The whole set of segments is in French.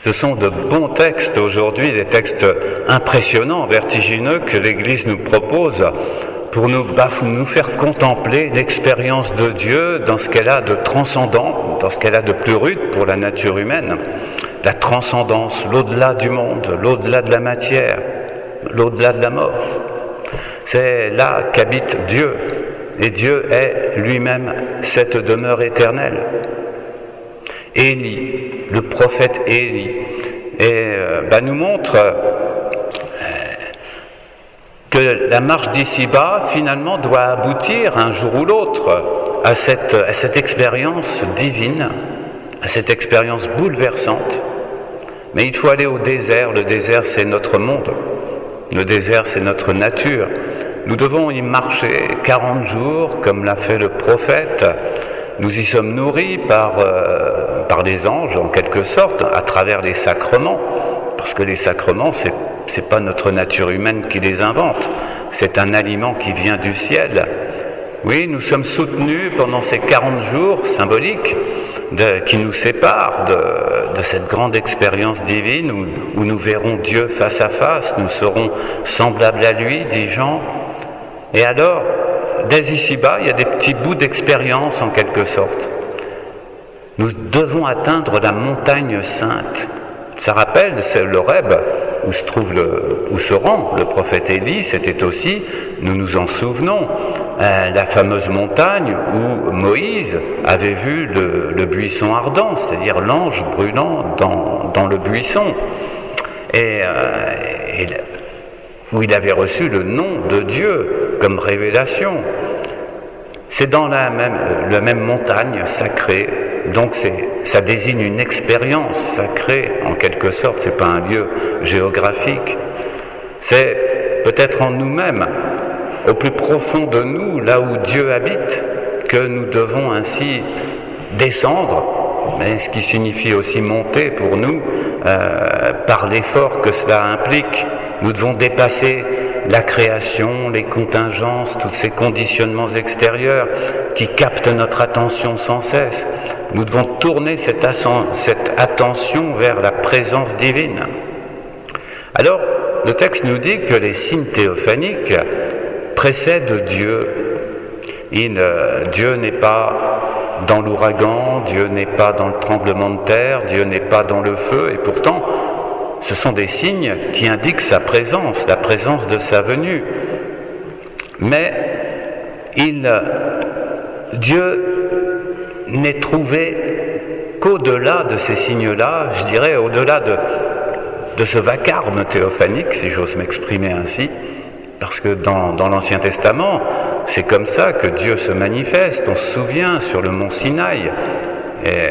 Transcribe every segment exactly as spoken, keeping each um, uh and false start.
Ce sont de bons textes aujourd'hui, des textes impressionnants, vertigineux que l'Église nous propose pour nous, bah, nous faire contempler l'expérience de Dieu dans ce qu'elle a de transcendant, dans ce qu'elle a de plus rude pour la nature humaine. La transcendance, l'au-delà du monde, l'au-delà de la matière, l'au-delà de la mort. C'est là qu'habite Dieu, et Dieu est lui-même cette demeure éternelle. Élie, le prophète Élie, et, euh, bah, nous montre euh, que la marche d'ici-bas, finalement, doit aboutir un jour ou l'autre à cette, à cette expérience divine, à cette expérience bouleversante. Mais il faut aller au désert. Le désert, c'est notre monde. Le désert, c'est notre nature. Nous devons y marcher quarante jours, comme l'a fait le prophète. Nous y sommes nourris par, euh, par les anges, en quelque sorte, à travers les sacrements. Parce que les sacrements, c'est, c'est pas notre nature humaine qui les invente. C'est un aliment qui vient du ciel. Oui, nous sommes soutenus pendant ces quarante jours symboliques de, qui nous séparent de, de cette grande expérience divine où, où nous verrons Dieu face à face, nous serons semblables à lui, dit Jean. Et alors, dès ici-bas, il y a des petits bouts d'expérience en quelque sorte. Nous devons atteindre la montagne sainte. Ça rappelle, c'est l'Horeb, où se trouve le, où se rend le prophète Élie, c'était aussi, nous nous en souvenons, euh, la fameuse montagne où Moïse avait vu le, le buisson ardent, c'est-à-dire l'ange brûlant dans, dans le buisson, et, euh, et où il avait reçu le nom de Dieu comme révélation. C'est dans la même, la même montagne sacrée, donc c'est, ça désigne une expérience sacrée, en quelque sorte, c'est pas un lieu géographique. C'est peut-être en nous-mêmes, au plus profond de nous, là où Dieu habite, que nous devons ainsi descendre, mais ce qui signifie aussi monter pour nous, euh, par l'effort que cela implique. Nous devons dépasser la création, les contingences, tous ces conditionnements extérieurs qui captent notre attention sans cesse. Nous devons tourner cette, assen- cette attention vers la présence divine. Alors, le texte nous dit que les signes théophaniques précèdent Dieu. Il, euh, Dieu n'est pas dans l'ouragan, Dieu n'est pas dans le tremblement de terre, Dieu n'est pas dans le feu, et pourtant, ce sont des signes qui indiquent sa présence, la présence de sa venue. Mais il, Dieu n'est trouvé qu'au-delà de ces signes-là, je dirais au-delà de, de ce vacarme théophanique, si j'ose m'exprimer ainsi, parce que dans, dans l'Ancien Testament, c'est comme ça que Dieu se manifeste. On se souvient sur le mont Sinaï, et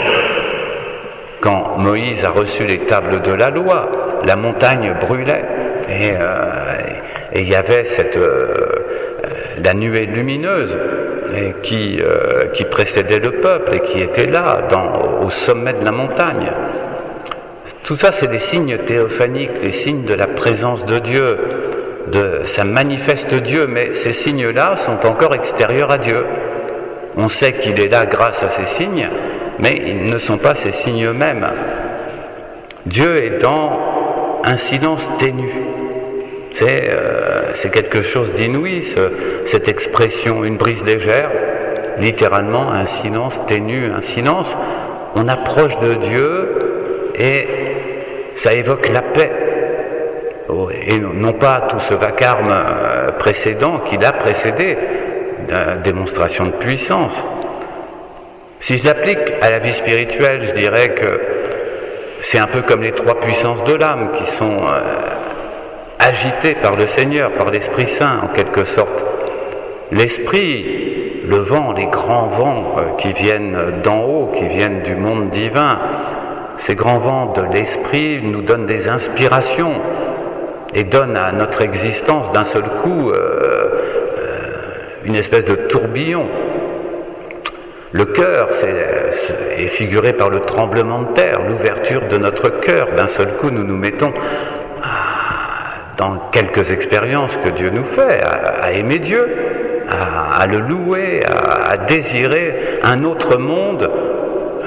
quand Moïse a reçu les tables de la loi, la montagne brûlait et euh, et il y avait cette euh, la nuée lumineuse et qui euh, qui précédait le peuple et qui était là dans, au sommet de la montagne. Tout ça, c'est des signes théophaniques, des signes de la présence de Dieu, de ça manifeste Dieu, mais ces signes-là sont encore extérieurs à Dieu. On sait qu'il est là grâce à ces signes, mais ils ne sont pas ces signes eux-mêmes. Dieu est dans un silence ténu. C'est, euh, c'est quelque chose d'inouï, ce, cette expression, une brise légère, littéralement un silence ténu, un silence. On approche de Dieu et ça évoque la paix. Et non pas tout ce vacarme précédent qui l'a précédé, une démonstration de puissance. Si je l'applique à la vie spirituelle, je dirais que c'est un peu comme les trois puissances de l'âme qui sont euh, agitées par le Seigneur, par l'Esprit Saint en quelque sorte. L'Esprit, le vent, les grands vents euh, qui viennent d'en haut, qui viennent du monde divin, ces grands vents de l'Esprit nous donnent des inspirations et donnent à notre existence d'un seul coup euh, euh, une espèce de tourbillon. Le cœur c'est, est figuré par le tremblement de terre, l'ouverture de notre cœur. D'un seul coup, nous nous mettons à, dans quelques expériences que Dieu nous fait, à, à aimer Dieu, à, à le louer, à, à désirer un autre monde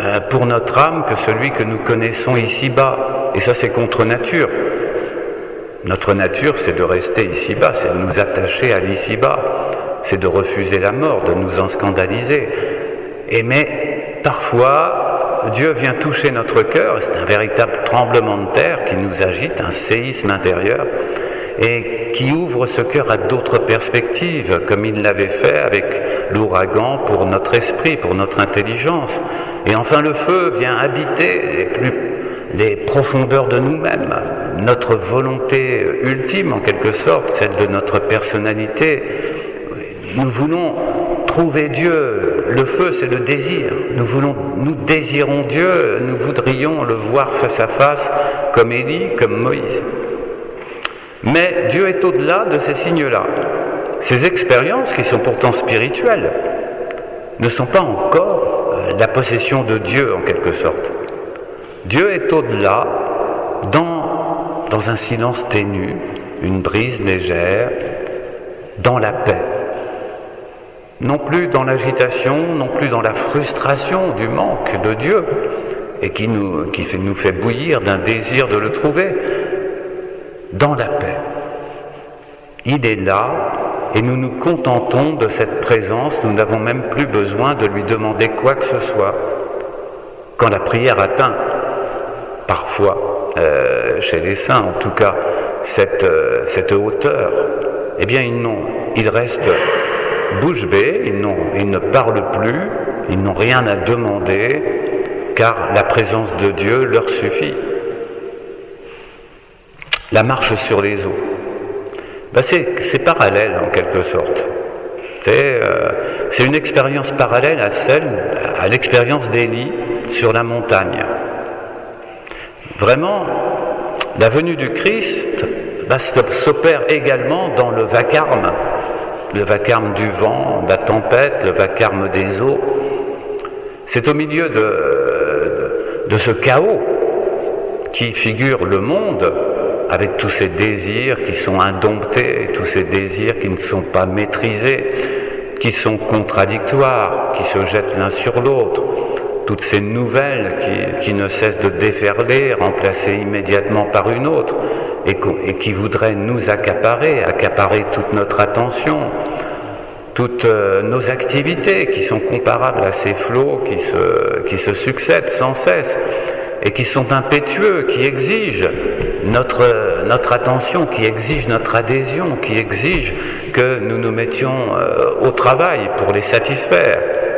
euh, pour notre âme que celui que nous connaissons ici-bas. Et ça, c'est contre nature. Notre nature, c'est de rester ici-bas, c'est de nous attacher à l'ici-bas, c'est de refuser la mort, de nous en scandaliser. Et mais parfois, Dieu vient toucher notre cœur, c'est un véritable tremblement de terre qui nous agite, un séisme intérieur, et qui ouvre ce cœur à d'autres perspectives, comme il l'avait fait avec l'ouragan pour notre esprit, pour notre intelligence. Et enfin, le feu vient habiter les plus les profondeurs de nous-mêmes, notre volonté ultime en quelque sorte, celle de notre personnalité. Nous voulons trouver Dieu. Le feu, c'est le désir. Nous voulons, nous désirons Dieu, nous voudrions le voir face à face, comme Élie, comme Moïse. Mais Dieu est au-delà de ces signes-là. Ces expériences, qui sont pourtant spirituelles, ne sont pas encore la possession de Dieu en quelque sorte. Dieu est au-delà, dans, dans un silence ténu, une brise légère, dans la paix. Non plus dans l'agitation, non plus dans la frustration du manque de Dieu, et qui nous, qui fait, nous fait bouillir d'un désir de le trouver, dans la paix. Il est là, et nous nous contentons de cette présence, nous n'avons même plus besoin de lui demander quoi que ce soit. Quand la prière atteint, parfois, euh, chez les saints en tout cas, cette, euh, cette hauteur, eh bien ils n'ont, ils restent bouche bée, ils, n'ont, ils ne parlent plus, ils n'ont rien à demander, car la présence de Dieu leur suffit. La marche sur les eaux, ben c'est, c'est parallèle en quelque sorte. C'est, euh, c'est une expérience parallèle à celle, à l'expérience d'Élie sur la montagne. Vraiment, la venue du Christ ben, s'opère également dans le vacarme, le vacarme du vent, de la tempête, le vacarme des eaux. C'est au milieu de, de, de ce chaos qui figure le monde, avec tous ces désirs qui sont indomptés, tous ces désirs qui ne sont pas maîtrisés, qui sont contradictoires, qui se jettent l'un sur l'autre, toutes ces nouvelles qui, qui ne cessent de déferler, remplacées immédiatement par une autre, et, et qui voudraient nous accaparer, accaparer toute notre attention, toutes euh, nos activités qui sont comparables à ces flots qui se, qui se succèdent sans cesse, et qui sont impétueux, qui exigent notre, notre attention, qui exigent notre adhésion, qui exigent que nous nous mettions euh, au travail pour les satisfaire.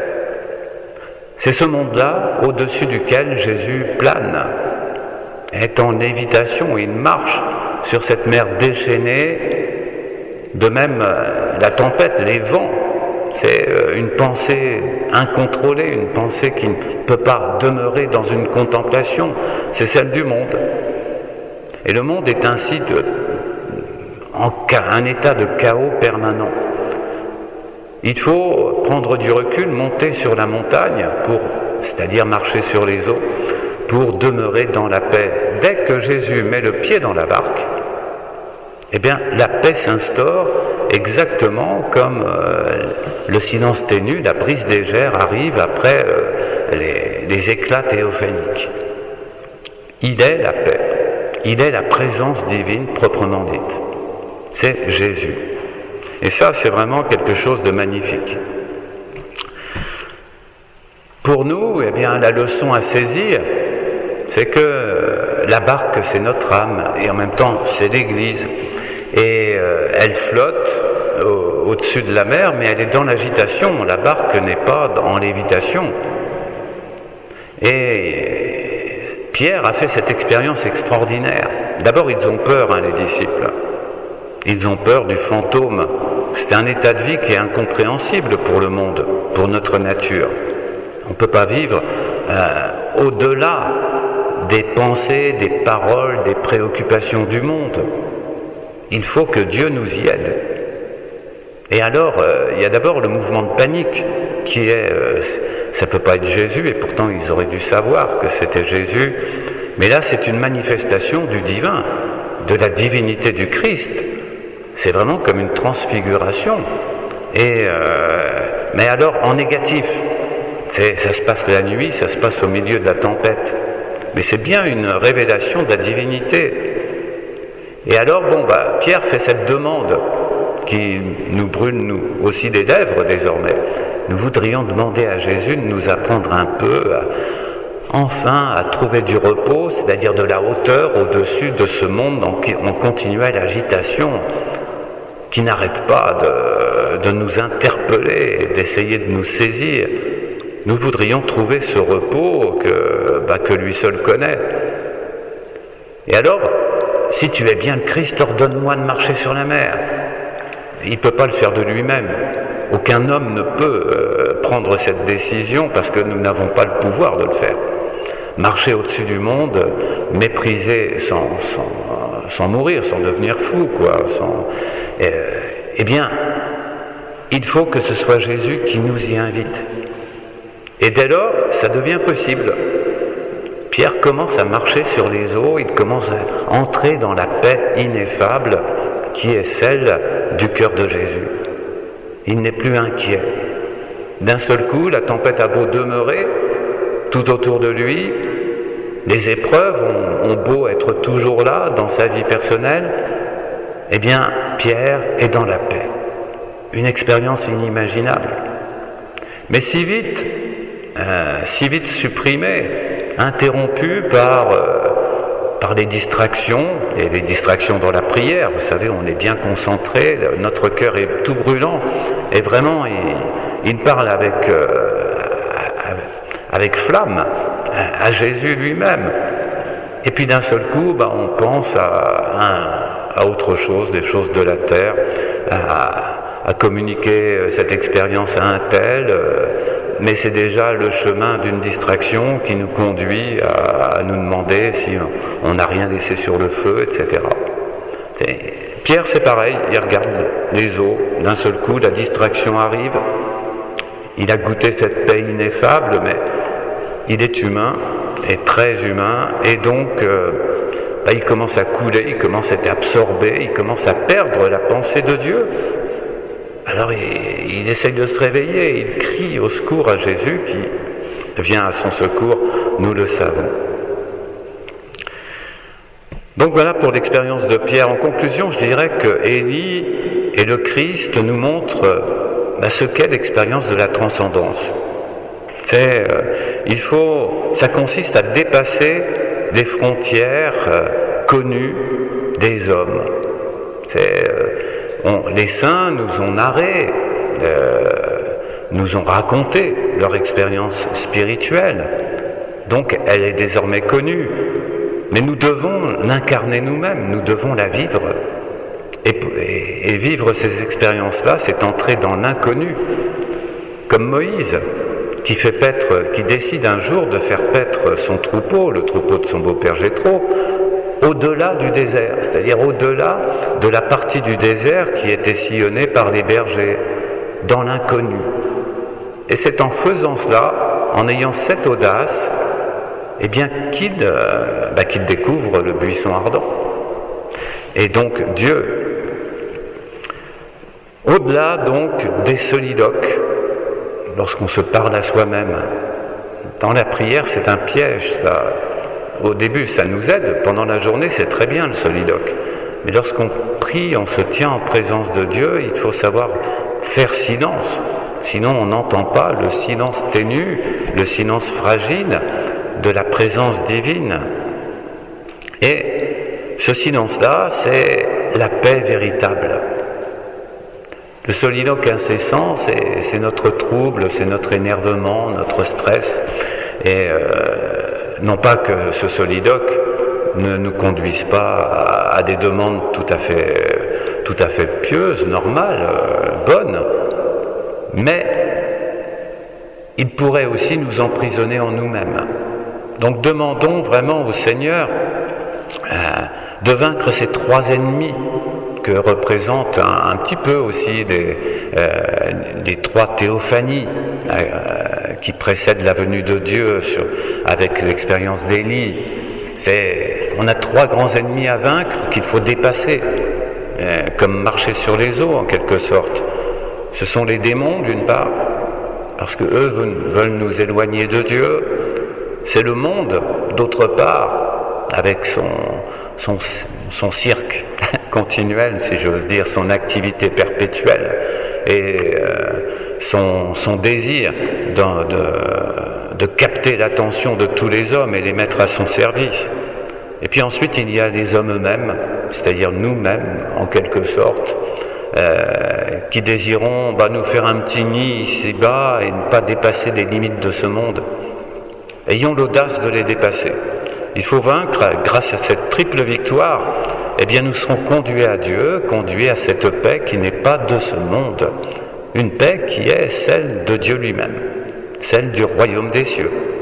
C'est ce monde-là au-dessus duquel Jésus plane, est en lévitation, il marche sur cette mer déchaînée. De même, euh, la tempête, les vents, c'est euh, une pensée incontrôlée, une pensée qui ne peut pas demeurer dans une contemplation, c'est celle du monde. Et le monde est ainsi de, en un état de chaos permanent. Il faut prendre du recul, monter sur la montagne, pour, c'est-à-dire marcher sur les eaux, pour demeurer dans la paix. Dès que Jésus met le pied dans la barque, eh bien, la paix s'instaure exactement comme euh, le silence ténu, la brise légère arrive après euh, les, les éclats théophaniques. Il est la paix, il est la présence divine proprement dite. C'est Jésus. Et ça, c'est vraiment quelque chose de magnifique. Pour nous, eh bien, la leçon à saisir, c'est que la barque, c'est notre âme, et en même temps, c'est l'Église. Et euh, elle flotte au, au-dessus de la mer, mais elle est dans l'agitation. La barque n'est pas en lévitation. Et Pierre a fait cette expérience extraordinaire. D'abord, ils ont peur, hein, les disciples. Ils ont peur du fantôme. C'est un état de vie qui est incompréhensible pour le monde, pour notre nature. On ne peut pas vivre euh, au-delà des pensées, des paroles, des préoccupations du monde. Il faut que Dieu nous y aide. Et alors, euh, il y a d'abord le mouvement de panique, qui est, euh, ça ne peut pas être Jésus, et pourtant ils auraient dû savoir que c'était Jésus. Mais là, c'est une manifestation du divin, de la divinité du Christ. C'est vraiment comme une transfiguration. Et, euh, mais alors en négatif. c'est, ça se passe la nuit, ça se passe au milieu de la tempête. Mais c'est bien une révélation de la divinité. Et alors, bon, bah, Pierre fait cette demande qui nous brûle, nous, aussi des lèvres désormais. Nous voudrions demander à Jésus de nous apprendre un peu, à, enfin, à trouver du repos, c'est-à-dire de la hauteur au-dessus de ce monde en, en continuelle agitation, qui n'arrête pas de, de nous interpeller, d'essayer de nous saisir. Nous voudrions trouver ce repos que, bah, que lui seul connaît. Et alors, si tu es bien le Christ, ordonne-moi de marcher sur la mer. Il ne peut pas le faire de lui-même. Aucun homme ne peut euh, prendre cette décision parce que nous n'avons pas le pouvoir de le faire. Marcher au-dessus du monde, mépriser sans, sans, sans mourir, sans devenir fou, quoi. Sans, euh, eh bien, il faut que ce soit Jésus qui nous y invite. Et dès lors, ça devient possible. Pierre commence à marcher sur les eaux, il commence à entrer dans la paix ineffable qui est celle du cœur de Jésus. Il n'est plus inquiet. D'un seul coup, la tempête a beau demeurer tout autour de lui, les épreuves ont, ont beau être toujours là dans sa vie personnelle, eh bien, Pierre est dans la paix. Une expérience inimaginable. Mais si vite, euh, si vite supprimée, interrompue par, euh, par les distractions, et les distractions dans la prière. Vous savez, on est bien concentré, notre cœur est tout brûlant, et vraiment, il, il parle avec, euh, avec flamme à Jésus lui-même. Et puis d'un seul coup, bah, on pense à, à autre chose, des choses de la terre, à, à communiquer cette expérience à un tel, euh, mais c'est déjà le chemin d'une distraction qui nous conduit à, à nous demander si on n'a rien laissé sur le feu, et cetera. C'est, Pierre, c'est pareil, il regarde les eaux, d'un seul coup, la distraction arrive, il a goûté cette paix ineffable, mais il est humain, et très humain, et donc euh, bah, il commence à couler, il commence à être absorbé, il commence à perdre la pensée de Dieu. Alors il, il essaye de se réveiller, il crie au secours à Jésus qui vient à son secours, nous le savons. Donc voilà pour l'expérience de Pierre. En conclusion, je dirais que Élie et le Christ nous montrent bah, ce qu'est l'expérience de la transcendance. C'est, euh, il faut, ça consiste à dépasser les frontières euh, connues des hommes. C'est, euh, on, les saints nous ont narré, euh, nous ont raconté leur expérience spirituelle. Donc, elle est désormais connue. Mais nous devons l'incarner nous-mêmes, nous devons la vivre. Et, et, et vivre ces expériences-là, c'est entrer dans l'inconnu. Comme Moïse, qui fait paître, qui décide un jour de faire paître son troupeau, le troupeau de son beau-père Jéthro, au-delà du désert, c'est-à-dire au-delà de la partie du désert qui était sillonnée par les bergers, dans l'inconnu. Et c'est en faisant cela, en ayant cette audace, eh bien qu'il, euh, bah, qu'il découvre le buisson ardent. Et donc Dieu, au-delà donc des soliloques, lorsqu'on se parle à soi-même, dans la prière c'est un piège, ça. Au début ça nous aide, pendant la journée c'est très bien le soliloque, mais lorsqu'on prie, on se tient en présence de Dieu, il faut savoir faire silence, sinon on n'entend pas le silence ténu, le silence fragile de la présence divine. Et ce silence-là, c'est la paix véritable. Le soliloque incessant, c'est, c'est notre trouble, c'est notre énervement, notre stress. Et euh, non pas que ce soliloque ne nous conduise pas à, à des demandes tout à fait, tout à fait pieuses, normales, euh, bonnes, mais il pourrait aussi nous emprisonner en nous-mêmes. Donc demandons vraiment au Seigneur euh, de vaincre ces trois ennemis que représentent un, un petit peu aussi les, euh, les trois théophanies euh, qui précèdent la venue de Dieu sur, avec l'expérience d'Élie. C'est, on a trois grands ennemis à vaincre qu'il faut dépasser, euh, comme marcher sur les eaux en quelque sorte. Ce sont les démons d'une part, parce que eux veulent nous éloigner de Dieu. C'est le monde, d'autre part, avec son, son, son cirque continuel, si j'ose dire, son activité perpétuelle et euh, son, son désir de, de, de capter l'attention de tous les hommes et les mettre à son service. Et puis ensuite, il y a les hommes eux-mêmes, c'est-à-dire nous-mêmes, en quelque sorte, euh, qui désirons bah, nous faire un petit nid ici-bas et ne pas dépasser les limites de ce monde. Ayons l'audace de les dépasser. Il faut vaincre, grâce à cette triple victoire, eh bien nous serons conduits à Dieu, conduits à cette paix qui n'est pas de ce monde, une paix qui est celle de Dieu lui-même, celle du royaume des cieux.